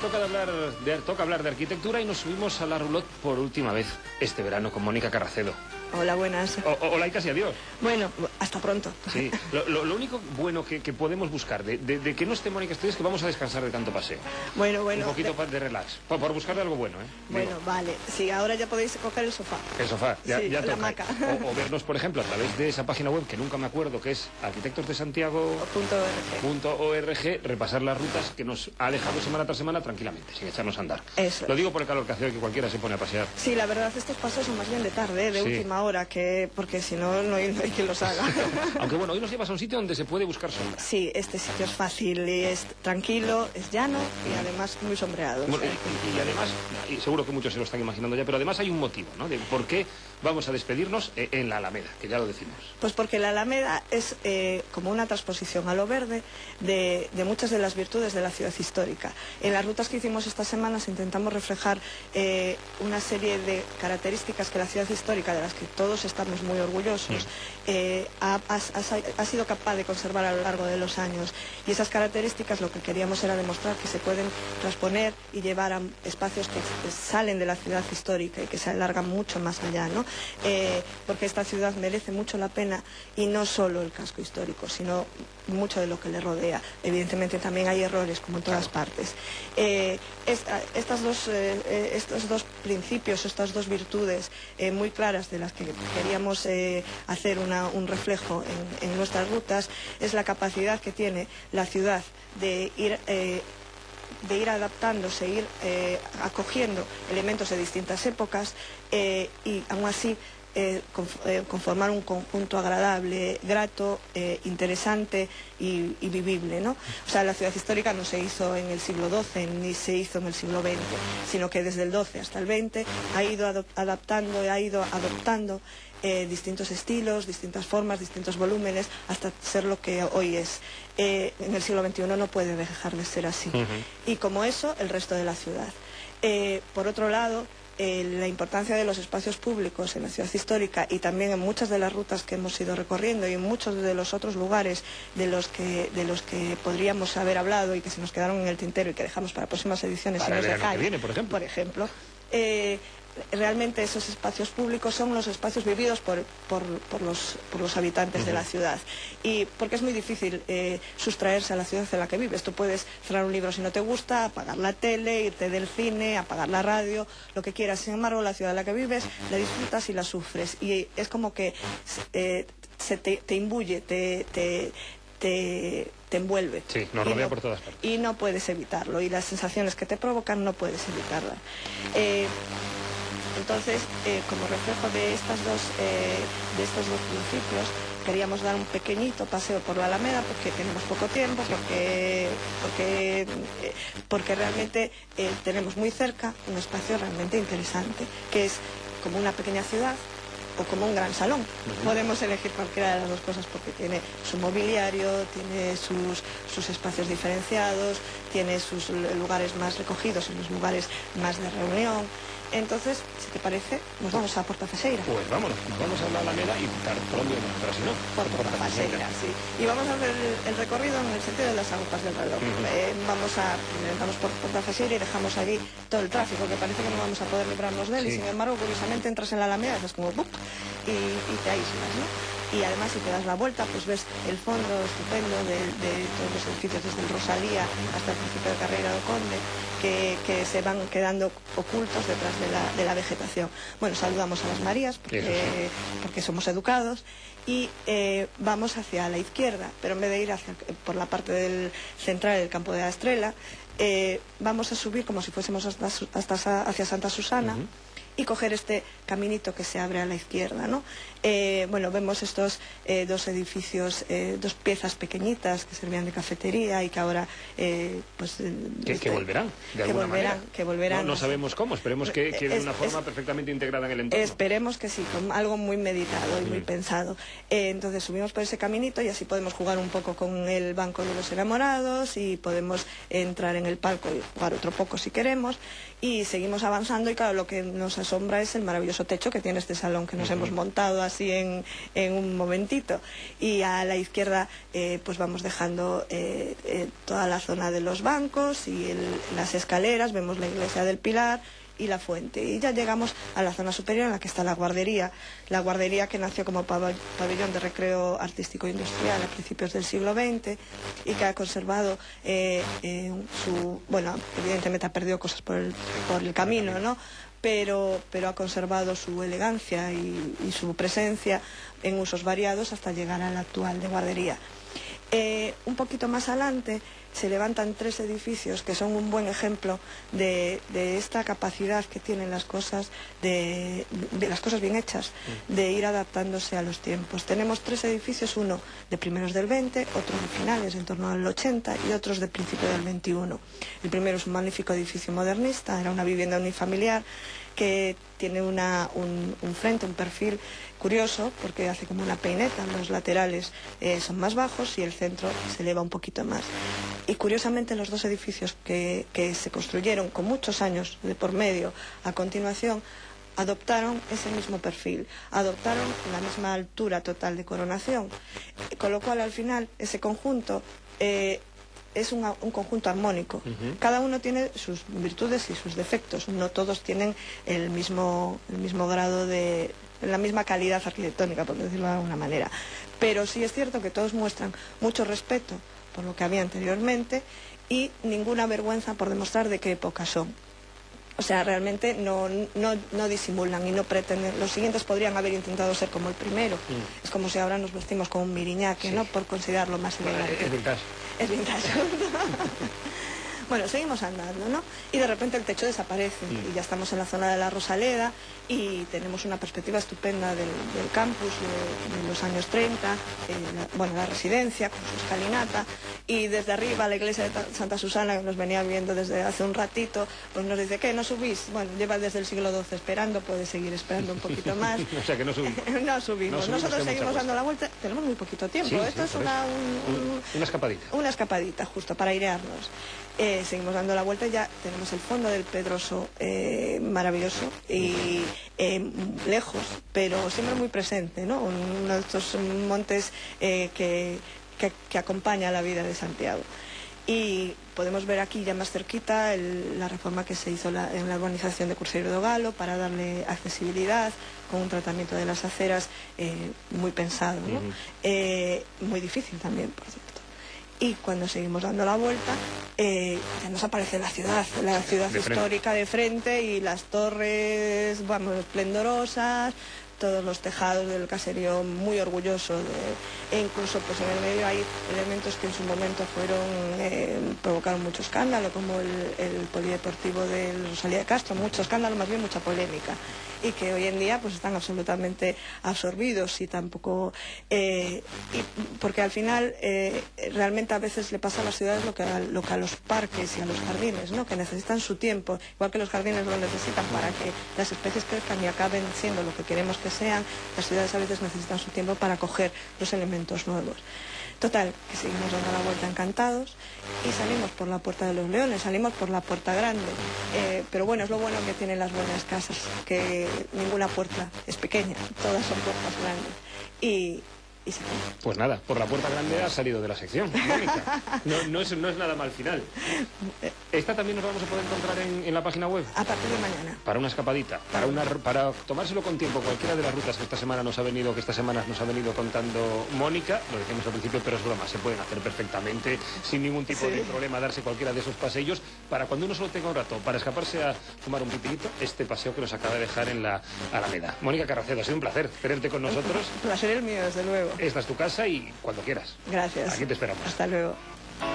toca hablar de arquitectura y nos subimos a la roulotte por última vez este verano con Mónica Carracedo. Hola, buenas. Hola y casi adiós. Bueno, hasta pronto. Sí, lo único bueno que podemos buscar de que no esté Mónica Estudio es que vamos a descansar de tanto paseo. Bueno. Un poquito de relax, por buscarle algo bueno, ¿eh? Bueno, vale. Sí, ahora ya podéis coger el sofá. El sofá, ya la toca. hamaca. O vernos, por ejemplo, a través de esa página web que nunca me acuerdo, que es arquitectosdesantiago.org, repasar las rutas que nos ha dejado semana tras semana tranquilamente, sin echarnos a andar. Eso. Lo digo por el calor que hace hoy, que cualquiera se pone a pasear. Sí, la verdad, estos pasos son más bien de tarde, de última hora, porque si no, no hay quien los haga. Aunque bueno, hoy nos llevas a un sitio donde se puede buscar sombra. Sí, este sitio es fácil y es tranquilo, es llano y además muy sombreado. Bueno, y además, y seguro que muchos se lo están imaginando ya, pero además hay un motivo, ¿no? De por qué vamos a despedirnos en la Alameda, que ya lo decimos. Pues porque la Alameda es como una transposición a lo verde de muchas de las virtudes de la ciudad histórica. En las rutas que hicimos estas semanas intentamos reflejar una serie de características que la ciudad histórica, de las que todos estamos muy orgullosos, ha sido capaz de conservar a lo largo de los años. Y esas características lo que queríamos era demostrar que se pueden transponer y llevar a espacios que salen de la ciudad histórica y que se alargan mucho más allá, ¿no? Porque esta ciudad merece mucho la pena, y no solo el casco histórico, sino mucho de lo que le rodea. Evidentemente también hay errores, como en todas partes. Estos dos principios, estas dos virtudes muy claras de las que queríamos hacer un reflejo en nuestras rutas, es la capacidad que tiene la ciudad de ir adaptándose, ir acogiendo elementos de distintas épocas y aún así conformar un conjunto agradable, grato, interesante y vivible, ¿no? O sea, la ciudad histórica no se hizo en el siglo XII ni se hizo en el siglo XX, sino que desde el XII hasta el XX ha ido adaptando, ha ido adoptando distintos estilos, distintas formas, distintos volúmenes, hasta ser lo que hoy es. En el siglo XXI no puede dejar de ser así. Y como eso, el resto de la ciudad. Por otro lado, la importancia de los espacios públicos en la ciudad histórica y también en muchas de las rutas que hemos ido recorriendo y en muchos de los otros lugares de los que podríamos haber hablado y que se nos quedaron en el tintero y que dejamos para próximas ediciones. Para el verano que viene, por ejemplo. Realmente esos espacios públicos son los espacios vividos por los habitantes de la ciudad, y porque es muy difícil sustraerse a la ciudad en la que vives. Tú puedes cerrar un libro si no te gusta, apagar la tele, irte del cine, apagar la radio, lo que quieras. Sin embargo, la ciudad en la que vives la disfrutas y la sufres, y es como que se te imbuye, te envuelve. Sí, nos rodea por todas partes. Y no puedes evitarlo, y las sensaciones que te provocan no puedes evitarlas. Entonces, como reflejo de estos dos principios, queríamos dar un pequeñito paseo por la Alameda, porque tenemos poco tiempo, porque realmente tenemos muy cerca un espacio realmente interesante, que es como una pequeña ciudad o como un gran salón. Podemos elegir cualquiera de las dos cosas, porque tiene su mobiliario, tiene sus espacios diferenciados, tiene sus lugares más recogidos y los lugares más de reunión. Entonces, si te parece, nos vamos a Portaceseira. Pues vámonos, vamos a la Alameda y Pronto, pero si no, por Portaceseira, sí. Y vamos a hacer el recorrido en el sentido de las agujas del reloj. Entramos por Portaceseira y dejamos allí todo el tráfico, que parece que no vamos a poder librarnos de él, y sin embargo, curiosamente, entras en la Alameda, es como ¡bup! Y te aíslas, ¿no? Y además, si te das la vuelta, pues ves el fondo estupendo de todos los edificios, desde el Rosalía hasta el principio de Carreira do Conde, que se van quedando ocultos detrás de la vegetación. Bueno, saludamos a las Marías, porque somos educados, y vamos hacia la izquierda, pero en vez de ir por la parte central del campo de la Estrela, vamos a subir como si fuésemos hacia Santa Susana, y coger este caminito que se abre a la izquierda, ¿no? Bueno, vemos estos dos edificios, dos piezas pequeñitas que servían de cafetería y que ahora pues que volverán, de alguna manera. Que volverán. No sabemos cómo, esperemos que de una forma perfectamente integrada en el entorno. Esperemos que sí, con algo muy meditado y muy pensado. Entonces subimos por ese caminito y así podemos jugar un poco con el banco de los enamorados, y podemos entrar en el palco y jugar otro poco si queremos, y seguimos avanzando. Y claro, lo que nos esa sombra es el maravilloso techo que tiene este salón que nos hemos montado así en un momentito. Y a la izquierda pues vamos dejando toda la zona de los bancos y las escaleras, vemos la iglesia del Pilar y la fuente, y ya llegamos a la zona superior en la que está la guardería que nació como pabellón de recreo artístico e industrial a principios del siglo XX y que ha conservado bueno, evidentemente ha perdido cosas por el camino, ¿no? Pero ha conservado su elegancia y su presencia en usos variados hasta llegar al actual de guardería. Un poquito más adelante se levantan 3 edificios que son un buen ejemplo de esta capacidad que tienen las cosas, de las cosas bien hechas, de ir adaptándose a los tiempos. Tenemos 3 edificios, uno de primeros del 20, otro de finales, en torno al 80, y otros de principio del 21. El primero es un magnífico edificio modernista, era una vivienda unifamiliar que tiene un frente, un perfil curioso, porque hace como una peineta, los laterales son más bajos y el centro se eleva un poquito más. Y curiosamente los 2 edificios que se construyeron con muchos años de por medio a continuación adoptaron ese mismo perfil, adoptaron la misma altura total de coronación, con lo cual al final ese conjunto es un conjunto armónico. Cada uno tiene sus virtudes y sus defectos, no todos tienen el mismo grado la misma calidad arquitectónica, por decirlo de alguna manera, pero sí es cierto que todos muestran mucho respeto por lo que había anteriormente y ninguna vergüenza por demostrar de qué época son. O sea, realmente no disimulan y no pretenden. Los siguientes podrían haber intentado ser como el primero. Es como si ahora nos vestimos con un miriñaque, ¿no? Por considerarlo más elegante. Es vintage. Es vintage. Bueno, seguimos andando, ¿no? Y de repente el techo desaparece y ya estamos en la zona de la Rosaleda y tenemos una perspectiva estupenda del campus de los años 30, la residencia con su escalinata, y desde arriba la iglesia de Santa Susana, que nos venía viendo desde hace un ratito, pues nos dice, ¿qué? ¿No subís? Bueno, lleva desde el siglo XII esperando, puede seguir esperando un poquito más. O sea que no subimos. No subimos. Nosotros seguimos dando la vuelta, tenemos muy poquito tiempo. Sí, esto es una escapadita. Una escapadita, justo, para airearnos. Seguimos dando la vuelta y ya tenemos el fondo del Pedroso maravilloso y lejos, pero siempre muy presente, ¿no? Uno de estos montes que acompaña la vida de Santiago. Y podemos ver aquí ya más cerquita la reforma que se hizo en la urbanización de Cruzeiro do Galo para darle accesibilidad, con un tratamiento de las aceras muy pensado, ¿no? Muy difícil también, por cierto. Y cuando seguimos dando la vuelta, ya nos aparece la ciudad histórica de frente y las torres, vamos, esplendorosas, todos los tejados del caserío muy orgulloso e incluso pues en el medio hay elementos que en su momento provocaron mucho escándalo, como el polideportivo de Rosalía de Castro, mucho escándalo, más bien mucha polémica, y que hoy en día pues están absolutamente absorbidos y tampoco porque al final realmente a veces le pasa a las ciudades lo que a los parques y a los jardines, ¿no? Que necesitan su tiempo, igual que los jardines lo necesitan para que las especies crezcan y acaben siendo lo que queremos que sean. Las ciudades a veces necesitan su tiempo para coger los elementos nuevos. Total, que seguimos dando la vuelta encantados y salimos por la Puerta de los Leones, salimos por la Puerta Grande, pero bueno, es lo bueno que tienen las buenas casas, que ninguna puerta es pequeña, todas son puertas grandes y se acabó. Pues nada, por la Puerta Grande ha salido de la sección, Mónica. No es nada mal final. ¿Esta también nos vamos a poder encontrar en la página web? A partir de mañana. Para una escapadita, para tomárselo con tiempo, cualquiera de las rutas que estas semanas nos ha venido contando Mónica, lo decíamos al principio, pero es broma, se pueden hacer perfectamente, sin ningún tipo de problema, darse cualquiera de esos paseillos, para cuando uno solo tenga un rato, para escaparse a fumar un pipilito, este paseo que nos acaba de dejar en la Alameda. Mónica Carracedo, ha sido un placer tenerte con nosotros. El placer es mío, desde luego. Esta es tu casa y cuando quieras. Gracias. Aquí te esperamos. Hasta luego.